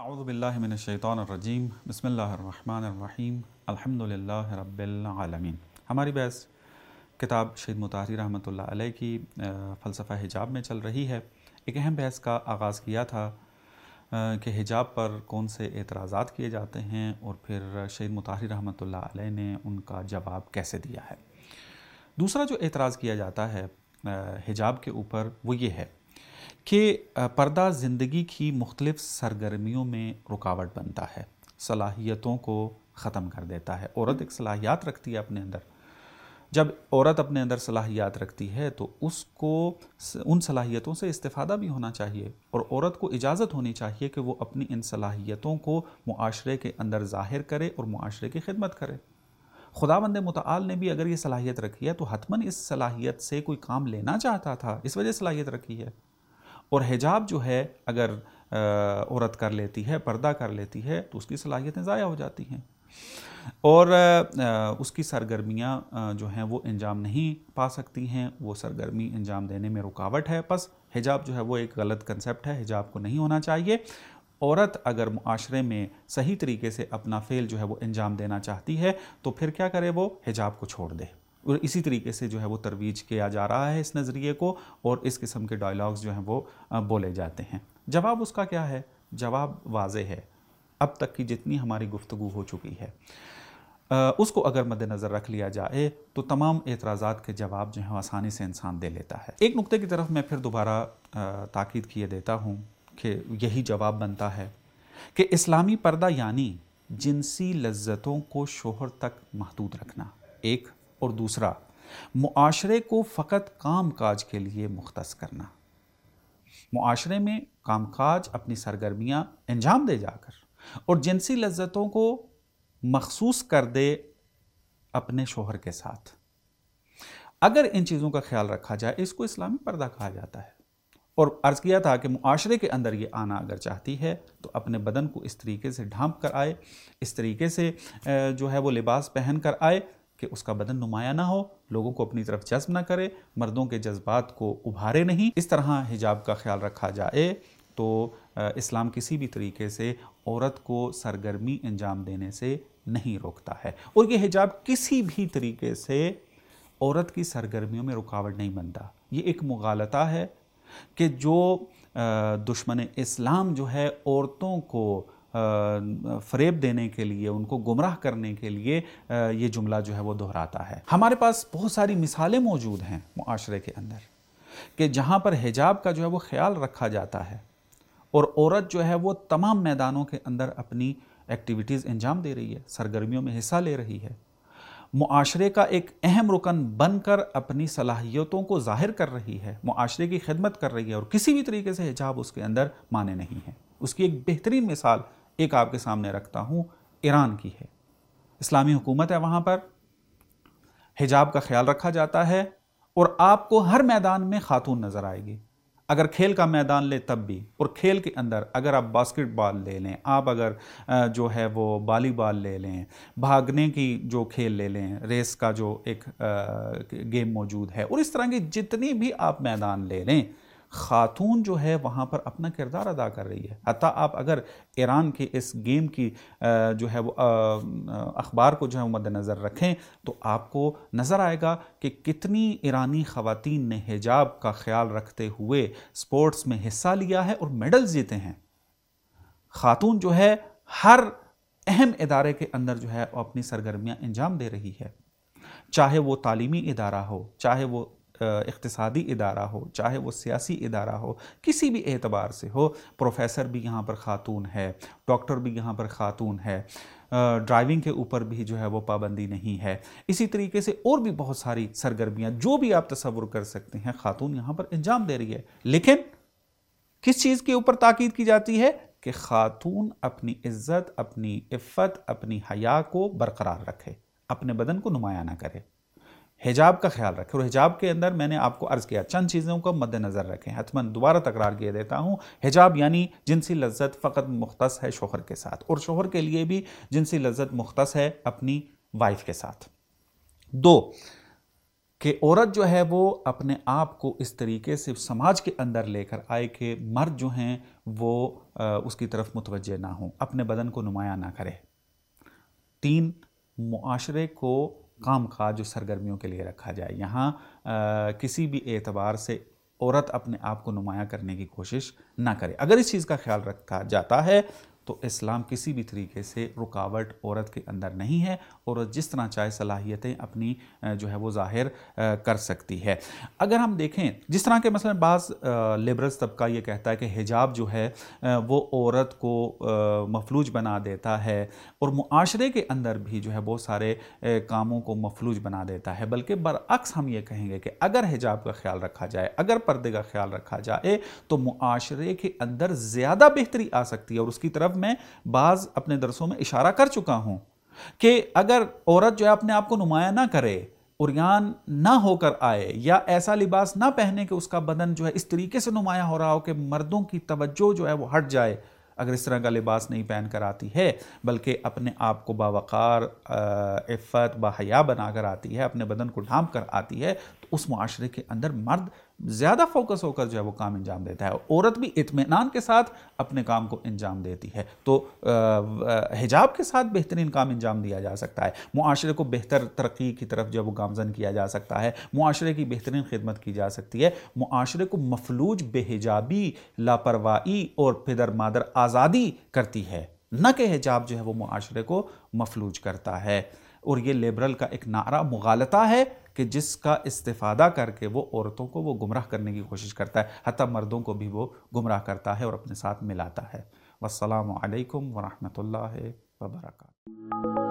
अऊज़ु बिल्लाहि मिनश्शैतानिर्रजीम बिस्मिल्लाहिर्रहमानिर्रहीम अल्हम्दुलिल्लाहि रब्बिल आलमीन। हमारी बहस किताब शहीद मुताहरी रहमतुल्लाह अलैह की फ़लसफ़ा हिजाब में चल रही है। एक अहम बहस का आगाज़ किया था कि हिजाब पर कौन से एतराज़ात किए जाते हैं और फिर शहीद मुताहरी रहमतुल्लाह अलैह ने उनका जवाब कैसे दिया है। दूसरा जो एतराज़ किया जाता है हिजाब के ऊपर वो ये है कि पर्दा ज़िंदगी की मुख्तलिफ़ सरगर्मियों में रुकावट बनता है, सलाहियतों को ख़त्म कर देता है। औरत एक सलाहियत रखती है अपने अंदर। जब औरत अपने अंदर सलाहियत रखती है तो उसको उन सलाहियतों से इस्तिफ़ादा भी होना चाहिए और औरत को इजाज़त होनी चाहिए कि वो अपनी इन सलाहियतों को मुआशरे के अंदर ज़ाहिर करे और मुआशरे की खिदमत करे। खुदावंद मुतआल ने भी अगर ये सलाहियत रखी है तो हतमन इस सलाहियत से कोई काम लेना चाहता था, इस वजह सलाहियत रखी है। और हिजाब जो है अगर औरत कर लेती है, पर्दा कर लेती है तो उसकी सलाहियतें ज़ाया हो जाती हैं और उसकी सरगर्मियाँ जो हैं वो अंजाम नहीं पा सकती हैं, वो सरगर्मी अंजाम देने में रुकावट है। बस हिजाब जो है वो एक गलत कंसेप्ट है, हिजाब को नहीं होना चाहिए। औरत अगर मुआशरे में सही तरीके से अपना फ़ेल जो है वो अंजाम देना चाहती है तो फिर क्या करे, वो हिजाब को छोड़ दे। और इसी तरीके से जो है वो तरवीज किया जा रहा है इस नज़रिए को और इस किस्म के डायलॉग्स जो हैं वो बोले जाते हैं। जवाब उसका क्या है? जवाब वाज़ेह है। अब तक की जितनी हमारी गुफ्तगू हो चुकी है उसको अगर मद्देनज़र रख लिया जाए तो तमाम एतराज़ात के जवाब जो हैं आसानी से इंसान दे लेता है। एक नुक्ते की तरफ मैं फिर दोबारा ताकीद किए देता हूँ कि यही जवाब बनता है कि इस्लामी पर्दा यानी जिनसी लज्जतों को शोहर तक महदूद रखना एक, और दूसरा मुआशरे को फ़कत काम काज के लिए मुख्तस करना। मुआशरे में काम काज अपनी सरगर्मियाँ अंजाम दे जाकर और जिनसी लज्जतों को मखसूस कर दे अपने शोहर के साथ। अगर इन चीज़ों का ख्याल रखा जाए इसको इस्लामी पर्दा कहा जाता है। और अर्ज़ किया था कि मुआशरे के अंदर ये आना अगर चाहती है तो अपने बदन को इस तरीके से ढांप कर आए, इस तरीके से जो है वो लिबास पहन कर आए कि उसका बदन नुमाया ना हो, लोगों को अपनी तरफ जज्ब ना करे, मर्दों के जज्बात को उभारे नहीं। इस तरह हिजाब का ख्याल रखा जाए तो इस्लाम किसी भी तरीके से औरत को सरगर्मी अंजाम देने से नहीं रोकता है और ये हिजाब किसी भी तरीके से औरत की सरगर्मियों में रुकावट नहीं बनता। ये एक मुगालता है कि जो दुश्मन इस्लाम जो है औरतों को फ़रेब देने के लिए, उनको गुमराह करने के लिए ये जुमला जो है वो दोहराता है। हमारे पास बहुत सारी मिसालें मौजूद हैं मुआशरे के अंदर कि जहाँ पर हिजाब का जो है वो ख्याल रखा जाता है और औरत जो है वो तमाम मैदानों के अंदर अपनी एक्टिविटीज़ अंजाम दे रही है, सरगर्मियों में हिस्सा ले रही है, मुआशरे का एक अहम रुकन बनकर अपनी सलाहियतों को ज़ाहिर कर रही है, मुआशरे की खिदमत कर रही है और किसी भी तरीके से हिजाब उसके अंदर माने नहीं है। उसकी एक बेहतरीन मिसाल एक आपके सामने रखता हूँ, ईरान की है। इस्लामी हुकूमत है, वहाँ पर हिजाब का ख्याल रखा जाता है और आपको हर मैदान में खातून नज़र आएगी। अगर खेल का मैदान ले तब भी, और खेल के अंदर अगर आप बास्केटबॉल ले लें, आप अगर जो है वो वॉलीबॉल ले लें, भागने की जो खेल ले लें, रेस का जो एक गेम मौजूद है, और इस तरह की जितनी भी आप मैदान ले लें, खातून जो है वहाँ पर अपना किरदार अदा कर रही है। हत्ता आप अगर ईरान के इस गेम की जो है वो अखबार को जो है मद्देनज़र रखें तो आपको नज़र आएगा कि कितनी ईरानी ख़वातीन ने हिजाब का ख्याल रखते हुए स्पोर्ट्स में हिस्सा लिया है और मेडल्स जीते हैं। खातून जो है हर अहम इदारे के अंदर जो है अपनी सरगर्मियाँ अंजाम दे रही है, चाहे वो तालीमी इदारा हो, चाहे वो इक़्तिसादी इदारा हो, चाहे वो सियासी इदारा हो, किसी भी एतबार से हो। प्रोफेसर भी यहाँ पर ख़ातून है, डॉक्टर भी यहाँ पर ख़ातून है, ड्राइविंग के ऊपर भी जो है वो पाबंदी नहीं है। इसी तरीके से और भी बहुत सारी सरगर्मियाँ जो भी आप तसव्वुर कर सकते हैं ख़ातून यहाँ पर अंजाम दे रही है। लेकिन किस चीज़ के ऊपर ताकीद की जाती है कि ख़ातून अपनी इज़्ज़त, अपनी इफ़्फ़त, अपनी हया को बरकरार रखे, अपने बदन को नुमाया ना करे, हिजाब का ख्याल रखें। और हिजाब के अंदर मैंने आपको अर्ज़ किया चंद चीज़ों को मद्देनज़र रखें। हतमन दोबारा तकरार किए देता हूँ, हिजाब यानी जिनसी लज्जत फ़कत मुख्तस है शोहर के साथ, और शोहर के लिए भी जिनसी लज्जत मुख्तस है अपनी वाइफ के साथ। दो, कि औरत जो है वो अपने आप को इस तरीके से समाज के अंदर लेकर आए कि मर्द जो हैं وہ اس کی طرف متوجہ نہ ہوں، اپنے بدن کو نمایاں نہ کرے۔ 3، معاشرے کو کام کاج و سرگرمیوں کے لیے رکھا جائے۔ یہاں کسی بھی اعتبار سے عورت اپنے آپ کو نمایاں کرنے کی کوشش نہ کرے۔ اگر اس چیز کا خیال رکھا جاتا ہے تو اسلام کسی بھی طریقے سے رکاوٹ عورت کے اندر نہیں ہے، عورت جس طرح چاہے صلاحیتیں اپنی جو ہے وہ ظاہر کر سکتی ہے۔ اگر ہم دیکھیں جس طرح کے مثلا بعض لبرلز طبقہ یہ کہتا ہے کہ حجاب جو ہے وہ عورت کو مفلوج بنا دیتا ہے، اور معاشرے کے اندر بھی جو ہے بہت سارے کاموں کو مفلوج بنا دیتا ہے، بلکہ برعکس ہم یہ کہیں گے کہ اگر حجاب کا خیال رکھا جائے، اگر پردے کا خیال رکھا جائے تو معاشرے کے اندر زیادہ بہتری آ سکتی ہے۔ اور اس کی طرف میں بعض اپنے درسوں میں اشارہ کر چکا ہوں کہ اگر عورت جو ہے اپنے آپ کو نمایاں نہ کرے، عریان نہ ہو کر آئے، یا ایسا لباس نہ پہنے کہ اس کا بدن جو ہے اس طریقے سے نمایاں ہو رہا ہو کہ مردوں کی توجہ جو ہے وہ ہٹ جائے، اگر اس طرح کا لباس نہیں پہن کر آتی ہے بلکہ اپنے آپ کو باوقار، عفت، باحیا بنا کر آتی ہے، اپنے بدن کو ڈھانپ کر آتی ہے، تو اس معاشرے کے اندر مرد زیادہ فوکس ہو کر جو ہے وہ کام انجام دیتا ہے، عورت بھی اطمینان کے ساتھ اپنے کام کو انجام دیتی ہے۔ تو حجاب کے ساتھ بہترین کام انجام دیا جا سکتا ہے، معاشرے کو بہتر ترقی کی طرف جو ہے وہ گامزن کیا جا سکتا ہے، معاشرے کی بہترین خدمت کی جا سکتی ہے، معاشرے کو مفلوج بے حجابی، لاپرواہی اور پدر مادر آزادی کرتی ہے، نہ کہ حجاب جو ہے وہ معاشرے کو مفلوج کرتا ہے۔ اور یہ لیبرل کا ایک نعرہ مغالطہ ہے کہ جس کا استفادہ کر کے وہ عورتوں کو وہ گمراہ کرنے کی کوشش کرتا ہے، حتیٰ مردوں کو بھی وہ گمراہ کرتا ہے اور اپنے ساتھ ملاتا ہے۔ والسلام علیکم ورحمۃ اللہ وبرکاتہ۔